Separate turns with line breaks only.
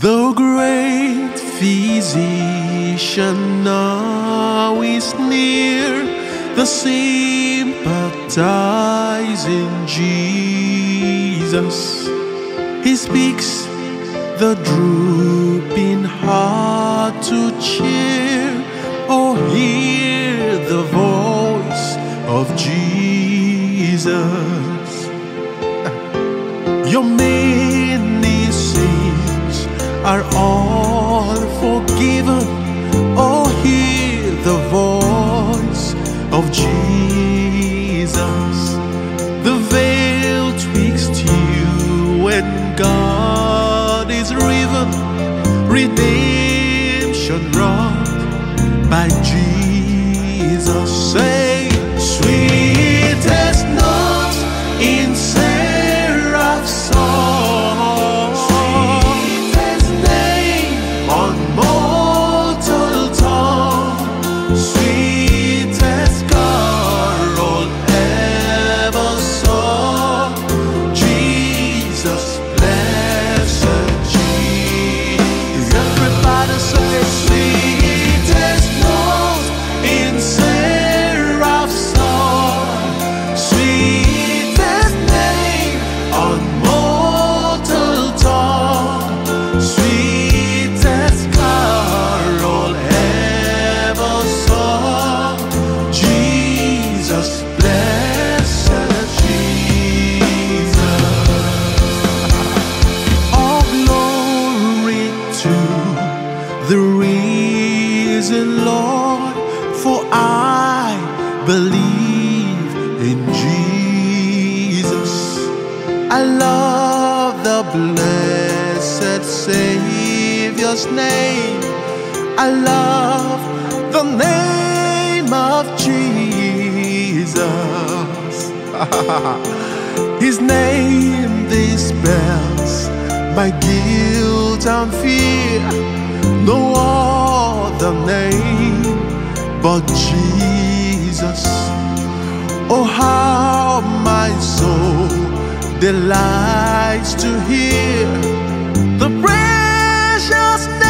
The great physician now is near, the sympathizing Jesus. He speaks the drooping heart to cheer. Oh, hear the voice of Jesus. Your many sins are all forgiven. Oh, hear the voice of Jesus. The veil twixt you and God is riven. Redemption wrought by Jesus. Say, sweetest notes in seraph's song, sweetest name on mortal tongue, sweetest carol ever sung, Jesus, blessed Jesus. Everybody say, sweetest notes in seraph's song, sweetest name on mortal tongue, sweetest carol ever sung, Jesus, blessed Jesus. All glory to the risen Lord, for I believe in Jesus. I love the blessed Savior's name. I love the name of Jesus. His name dispels my guilt and fear. No other name but Jesus. Oh, how my soul delights to hear the precious